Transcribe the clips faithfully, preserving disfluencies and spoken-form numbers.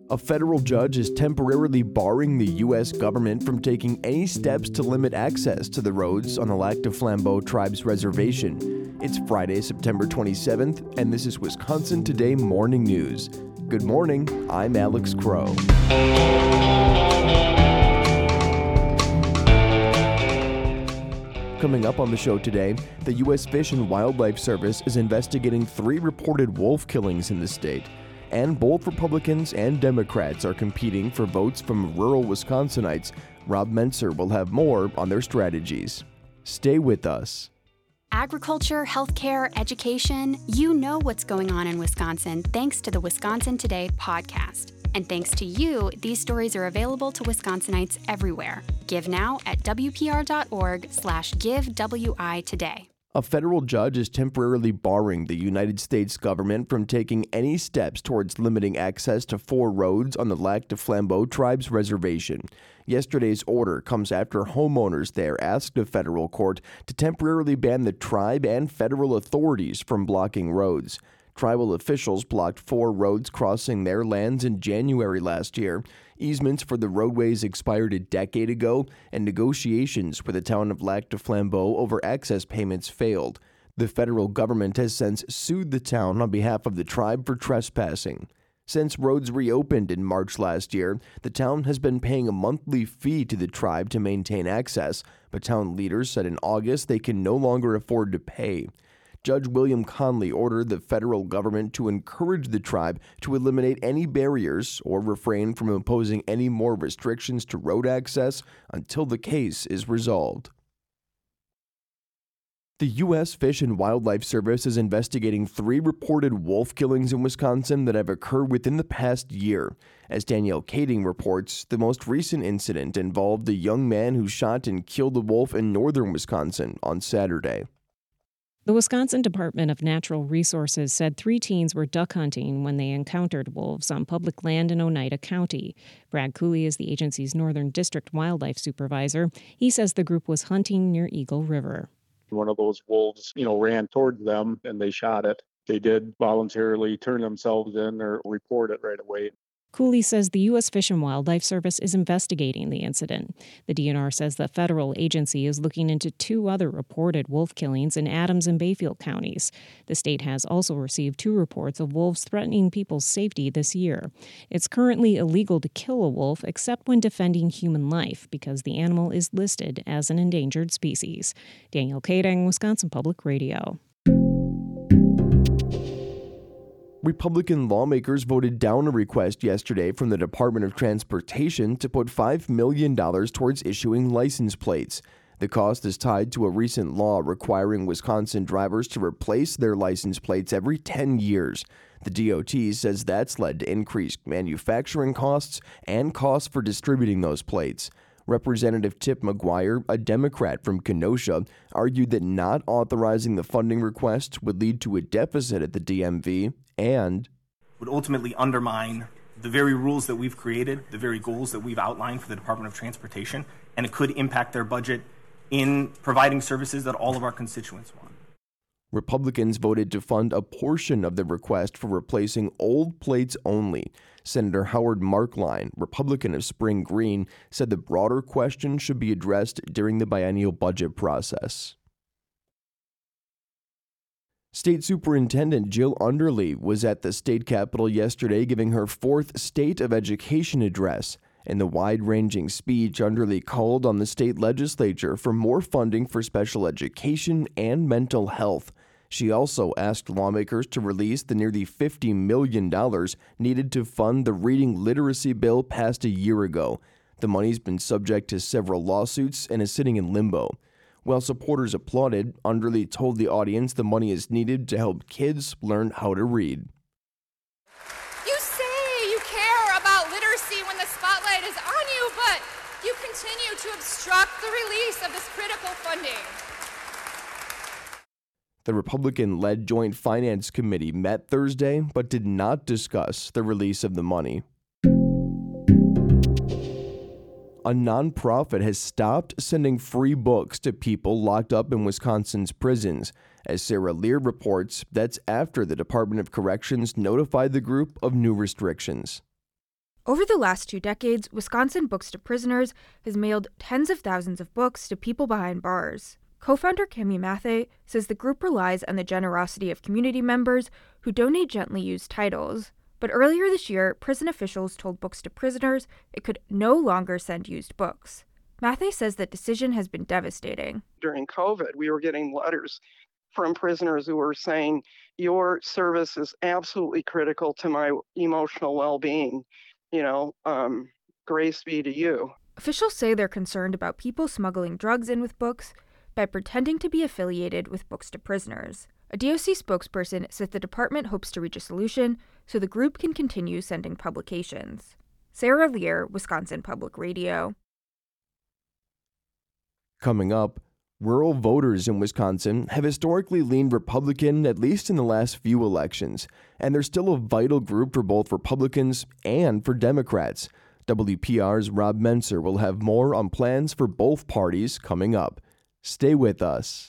A federal judge is temporarily barring the U S government from taking any steps to limit access to the roads on the Lac du Flambeau Tribe's reservation. It's Friday, September twenty-seventh, and this is Wisconsin Today Morning News. Good morning, I'm Alex Crow. Coming up on the show today, the U S Fish and Wildlife Service is investigating three reported wolf killings in the state. And both Republicans and Democrats are competing for votes from rural Wisconsinites. Rob Menser will have more on their strategies. Stay with us. Agriculture, healthcare, education, you know what's going on in Wisconsin thanks to the Wisconsin Today podcast. And thanks to you, these stories are available to Wisconsinites everywhere. Give now at wpr.org slash give WI today. A federal judge is temporarily barring the United States government from taking any steps towards limiting access to four roads on the Lac du Flambeau Tribe's reservation. Yesterday's order comes after homeowners there asked a federal court to temporarily ban the tribe and federal authorities from blocking roads. Tribal officials blocked four roads crossing their lands in January last year. Easements for the roadways expired a decade ago, and negotiations with the town of Lac du Flambeau over access payments failed. The federal government has since sued the town on behalf of the tribe for trespassing. Since roads reopened in March last year, the town has been paying a monthly fee to the tribe to maintain access, but town leaders said in August they can no longer afford to pay. Judge William Conley ordered the federal government to encourage the tribe to eliminate any barriers or refrain from imposing any more restrictions to road access until the case is resolved. The U S Fish and Wildlife Service is investigating three reported wolf killings in Wisconsin that have occurred within the past year. As Danielle Kading reports, the most recent incident involved a young man who shot and killed a wolf in northern Wisconsin on Saturday. The Wisconsin Department of Natural Resources said three teens were duck hunting when they encountered wolves on public land in Oneida County. Brad Cooley is the agency's Northern District wildlife supervisor. He says the group was hunting near Eagle River. One of those wolves, you know, ran towards them and they shot it. They did voluntarily turn themselves in or report it right away. Cooley says the U S Fish and Wildlife Service is investigating the incident. The D N R says the federal agency is looking into two other reported wolf killings in Adams and Bayfield counties. The state has also received two reports of wolves threatening people's safety this year. It's currently illegal to kill a wolf except when defending human life because the animal is listed as an endangered species. Danielle Kading, Wisconsin Public Radio. Republican lawmakers voted down a request yesterday from the Department of Transportation to put five million dollars towards issuing license plates. The cost is tied to a recent law requiring Wisconsin drivers to replace their license plates every ten years. The D O T says that's led to increased manufacturing costs and costs for distributing those plates. Representative Tip McGuire, a Democrat from Kenosha, argued that not authorizing the funding request would lead to a deficit at the D M V and would ultimately undermine the very rules that we've created, the very goals that we've outlined for the Department of Transportation, and it could impact their budget in providing services that all of our constituents want. Republicans voted to fund a portion of the request for replacing old plates only. Senator Howard Markline, Republican of Spring Green, said the broader question should be addressed during the biennial budget process. State Superintendent Jill Underly was at the state capitol yesterday giving her fourth State of Education address. In the wide-ranging speech, Underly called on the state legislature for more funding for special education and mental health. She also asked lawmakers to release the nearly fifty million dollars needed to fund the reading literacy bill passed a year ago. The money's been subject to several lawsuits and is sitting in limbo. While supporters applauded, Underly told the audience the money is needed to help kids learn how to read. You say you care about literacy when the spotlight is on you, but you continue to obstruct the release of this critical funding. The Republican-led Joint Finance Committee met Thursday but did not discuss the release of the money. A nonprofit has stopped sending free books to people locked up in Wisconsin's prisons. As Sarah Lear reports, that's after the Department of Corrections notified the group of new restrictions. Over the last two decades, Wisconsin Books to Prisoners has mailed tens of thousands of books to people behind bars. Co-founder Cami Mathey says the group relies on the generosity of community members who donate gently used titles. But earlier this year, prison officials told Books to Prisoners it could no longer send used books. Mathey says that decision has been devastating. During COVID, we were getting letters from prisoners who were saying, your service is absolutely critical to my emotional well-being. You know, um, grace be to you. Officials say they're concerned about people smuggling drugs in with books by pretending to be affiliated with Books to Prisoners. A D O C spokesperson said the department hopes to reach a solution so the group can continue sending publications. Sarah Lear, Wisconsin Public Radio. Coming up, rural voters in Wisconsin have historically leaned Republican, at least in the last few elections, and they're still a vital group for both Republicans and for Democrats. W P R's Rob Menser will have more on plans for both parties coming up. Stay with us.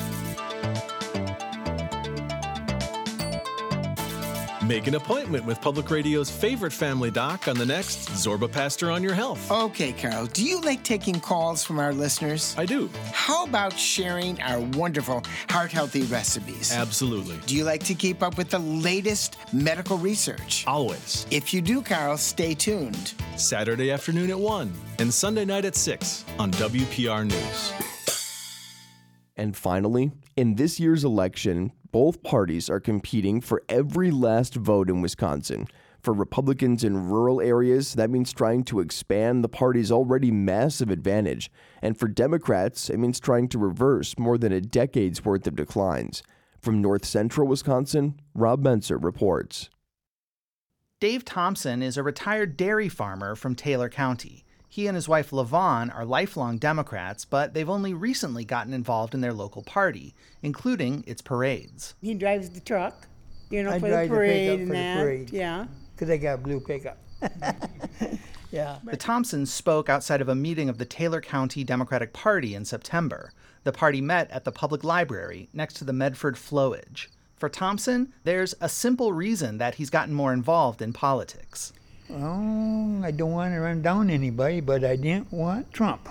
Make an appointment with Public Radio's favorite family doc on the next Zorba Pastor on Your Health. Okay, Carl, do you like taking calls from our listeners? I do. How about sharing our wonderful heart-healthy recipes? Absolutely. Do you like to keep up with the latest medical research? Always. If you do, Carl, stay tuned. Saturday afternoon at one and Sunday night at six on W P R News. And finally, in this year's election, both parties are competing for every last vote in Wisconsin. For Republicans in rural areas, that means trying to expand the party's already massive advantage. And for Democrats, it means trying to reverse more than a decade's worth of declines. From north central Wisconsin, Rob Menser reports. Dave Thompson is a retired dairy farmer from Taylor County. He and his wife, LaVon, are lifelong Democrats, but they've only recently gotten involved in their local party, including its parades. He drives the truck, you know, I for drive the parade the and pickup for that. the parade. Yeah. Because I got a blue pickup. Yeah. The Thompsons spoke outside of a meeting of the Taylor County Democratic Party in September. The party met at the public library next to the Medford Flowage. For Thompson, there's a simple reason that he's gotten more involved in politics. Oh, I don't want to run down anybody, but I didn't want Trump.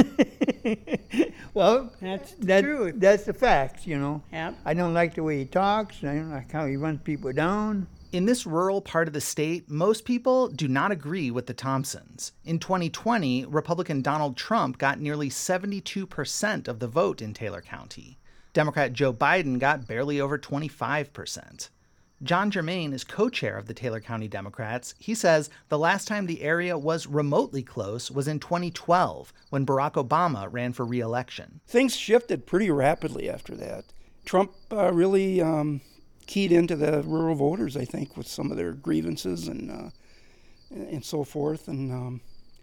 Well, That's the that, truth. that's the facts, you know. Yep. I don't like the way he talks. I don't like how he runs people down. In this rural part of the state, most people do not agree with the Thompsons. In twenty twenty, Republican Donald Trump got nearly seventy-two percent of the vote in Taylor County. Democrat Joe Biden got barely over twenty-five percent. John Germain is co-chair of the Taylor County Democrats. He says the last time the area was remotely close was in twenty twelve, when Barack Obama ran for re-election. Things shifted pretty rapidly after that. Trump uh, really um, keyed into the rural voters, I think, with some of their grievances and uh, and so forth. And um,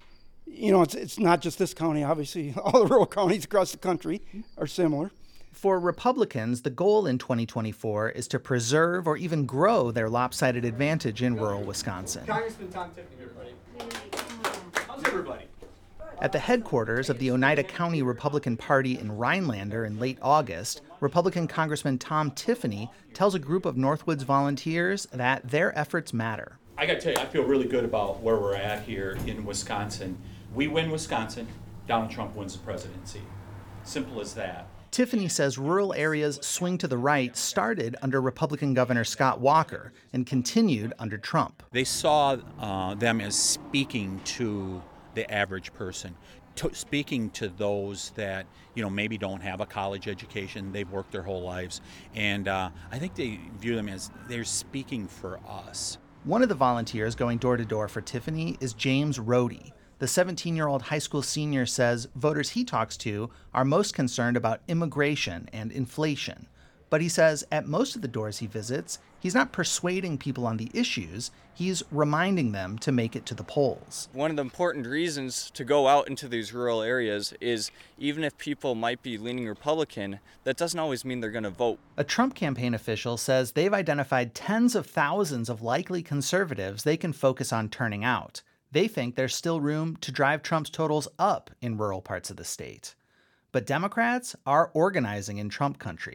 you know, it's it's not just this county. Obviously, all the rural counties across the country are similar. For Republicans, the goal in twenty twenty-four is to preserve or even grow their lopsided advantage in rural Wisconsin. Congressman Tom Tiffany, everybody. How's everybody? At the headquarters of the Oneida County Republican Party in Rhinelander in late August, Republican Congressman Tom Tiffany tells a group of Northwoods volunteers that their efforts matter. I got to tell you, I feel really good about where we're at here in Wisconsin. We win Wisconsin, Donald Trump wins the presidency. Simple as that. Tiffany says rural areas' swing to the right started under Republican Governor Scott Walker and continued under Trump. They saw uh, them as speaking to the average person, to speaking to those that, you know, maybe don't have a college education, they've worked their whole lives, and uh, I think they view them as they're speaking for us. One of the volunteers going door to door for Tiffany is James Rohde. The seventeen-year-old high school senior says voters he talks to are most concerned about immigration and inflation. But he says at most of the doors he visits, he's not persuading people on the issues, he's reminding them to make it to the polls. One of the important reasons to go out into these rural areas is even if people might be leaning Republican, that doesn't always mean they're going to vote. A Trump campaign official says they've identified tens of thousands of likely conservatives they can focus on turning out. They think there's still room to drive Trump's totals up in rural parts of the state. But Democrats are organizing in Trump country.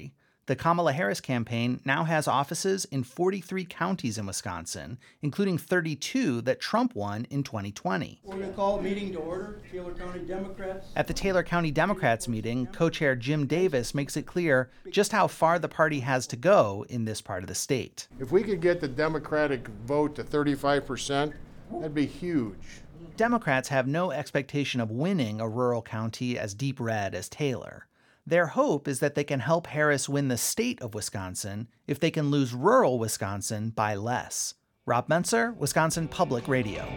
The Kamala Harris campaign now has offices in forty-three counties in Wisconsin, including thirty-two that Trump won in twenty twenty. We're going to call a meeting to order. Taylor County Democrats. At the Taylor County Democrats meeting, co-chair Jim Davis makes it clear just how far the party has to go in this part of the state. If we could get the Democratic vote to thirty-five percent, that'd be huge. Democrats have no expectation of winning a rural county as deep red as Taylor. Their hope is that they can help Harris win the state of Wisconsin if they can lose rural Wisconsin by less. Rob Menser, Wisconsin Public Radio.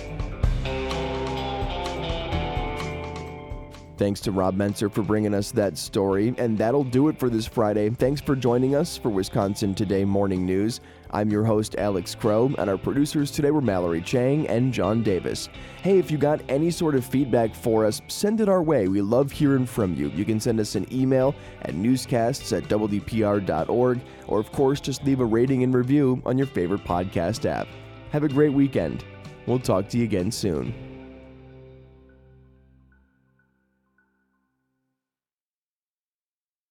Thanks to Rob Menser for bringing us that story, and that'll do it for this Friday. Thanks for joining us for Wisconsin Today Morning News. I'm your host, Alex Crow, and our producers today were Mallory Chang and John Davis. Hey, if you got any sort of feedback for us, send it our way. We love hearing from you. You can send us an email at newscasts at w p r dot org, or of course, just leave a rating and review on your favorite podcast app. Have a great weekend. We'll talk to you again soon.